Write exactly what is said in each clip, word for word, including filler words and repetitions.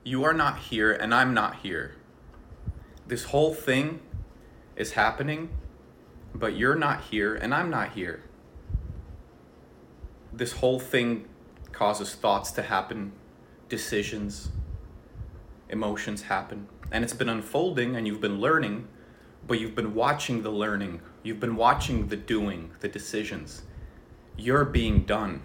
You are not here and I'm not here. This whole thing is happening, but you're not here and I'm not here. This whole thing causes thoughts to happen, decisions, emotions happen. And it's been unfolding and you've been learning, but you've been watching the learning. You've been watching the doing, the decisions. You're being done.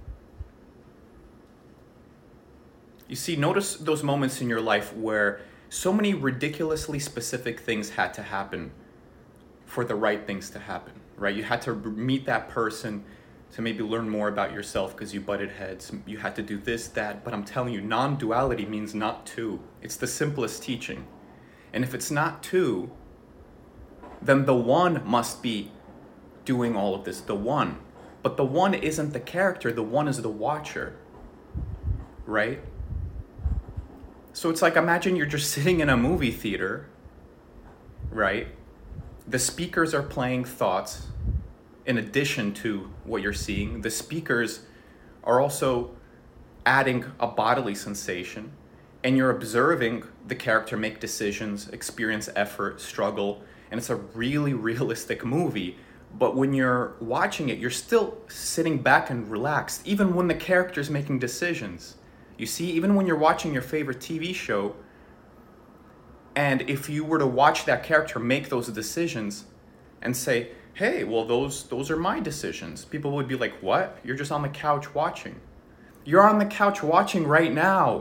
You see, notice those moments in your life where so many ridiculously specific things had to happen for the right things to happen, right? You had to meet that person to maybe learn more about yourself because you butted heads. You had to do this, that, but I'm telling you, non-duality means not two. It's the simplest teaching. And if it's not two, then the one must be doing all of this, the one. But the one isn't the character, the one is the watcher, right? So it's like, imagine you're just sitting in a movie theater, right? The speakers are playing thoughts in addition to what you're seeing. The speakers are also adding a bodily sensation, and you're observing the character make decisions, experience effort, struggle, and it's a really realistic movie. But when you're watching it, you're still sitting back and relaxed, even when the character's making decisions. You see, even when you're watching your favorite T V show, and if you were to watch that character make those decisions and say, hey, well, those those are my decisions, people would be like, what? You're just on the couch watching. You're on the couch watching right now.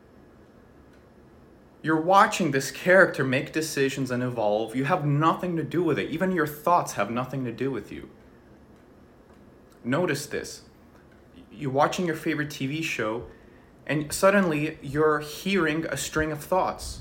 You're watching this character make decisions and evolve. You have nothing to do with it. Even your thoughts have nothing to do with you. Notice this. You're watching your favorite T V show, and suddenly you're hearing a string of thoughts.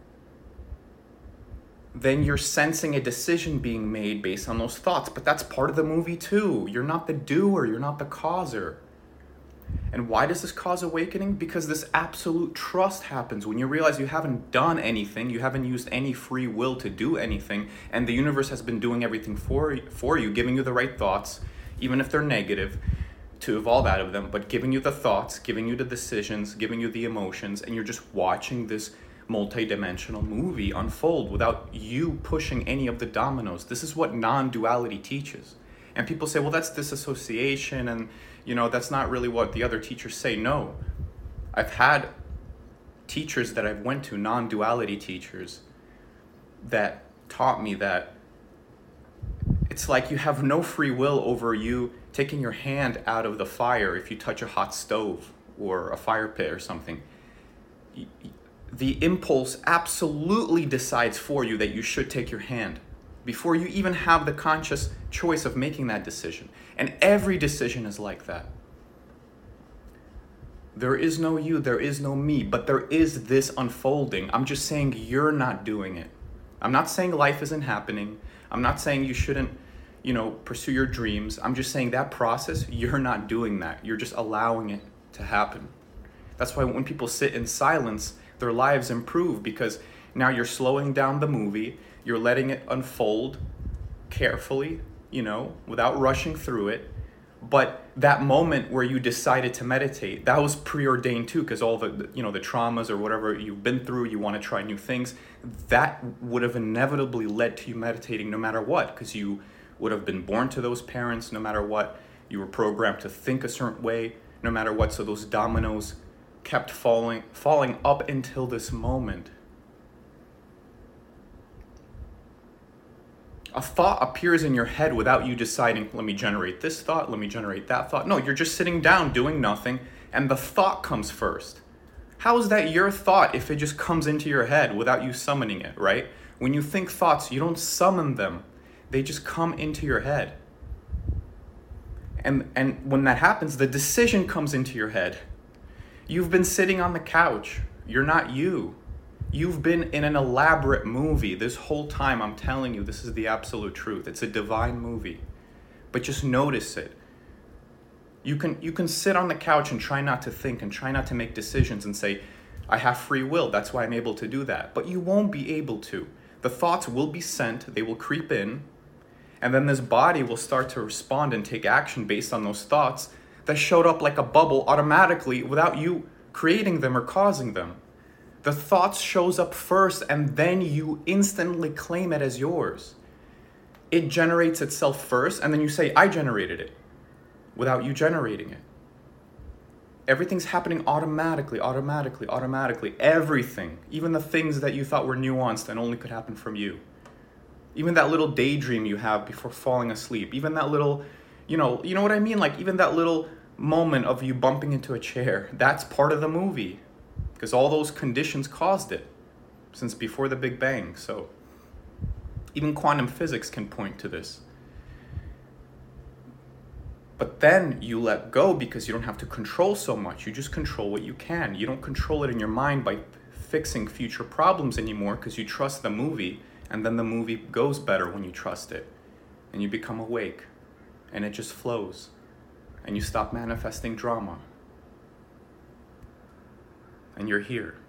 Then you're sensing a decision being made based on those thoughts. But that's part of the movie too. You're not the doer, you're not the causer. And why does this cause awakening? Because this absolute trust happens when you realize you haven't done anything, you haven't used any free will to do anything, and the universe has been doing everything for, for you, giving you the right thoughts, even if they're negative, to evolve out of them, but giving you the thoughts, giving you the decisions, giving you the emotions, and you're just watching this multi-dimensional movie unfold without you pushing any of the dominoes. This is what non-duality teaches. And people say, well, that's disassociation, and you know, that's not really what the other teachers say. No. I've had teachers that I've went to, non-duality teachers, that taught me that it's like you have no free will over you taking your hand out of the fire if you touch a hot stove or a fire pit or something. The impulse absolutely decides for you that you should take your hand before you even have the conscious choice of making that decision. And every decision is like that. There is no you, there is no me, but there is this unfolding. I'm just saying you're not doing it. I'm not saying life isn't happening. I'm not saying you shouldn't, you know, pursue your dreams. I'm just saying that process, you're not doing that. You're just allowing it to happen. That's why when people sit in silence, their lives improve, because now you're slowing down the movie, you're letting it unfold carefully, you know, without rushing through it. But that moment where you decided to meditate, that was preordained too, because all the, you know, the traumas or whatever you've been through, you want to try new things, that would have inevitably led to you meditating no matter what, because you would have been born to those parents no matter what. You were programmed to think a certain way no matter what. So those dominoes kept falling, falling up until this moment. A thought appears in your head without you deciding, let me generate this thought, let me generate that thought. No, you're just sitting down doing nothing, and the thought comes first. How is that your thought if it just comes into your head without you summoning it, right? When you think thoughts, you don't summon them. They just come into your head. And, and when that happens, the decision comes into your head. You've been sitting on the couch. You're not you. You've been in an elaborate movie this whole time. I'm telling you, this is the absolute truth. It's a divine movie. But just notice it. You can you can sit on the couch and try not to think and try not to make decisions and say, I have free will, that's why I'm able to do that. But you won't be able to. The thoughts will be sent, they will creep in, and then this body will start to respond and take action based on those thoughts that showed up like a bubble automatically without you creating them or causing them. The thoughts shows up first and then you instantly claim it as yours. It generates itself first and then you say, I generated it, without you generating it. Everything's happening automatically, automatically, automatically. Everything, even the things that you thought were nuanced and only could happen from you. Even that little daydream you have before falling asleep. Even that little, you know, you know what I mean? Like even that little moment of you bumping into a chair, that's part of the movie. Because all those conditions caused it since before the Big Bang. So even quantum physics can point to this. But then you let go because you don't have to control so much. You just control what you can. You don't control it in your mind by fixing future problems anymore because you trust the movie, and then the movie goes better when you trust it. And you become awake, and it just flows. And you stop manifesting drama. And you're here.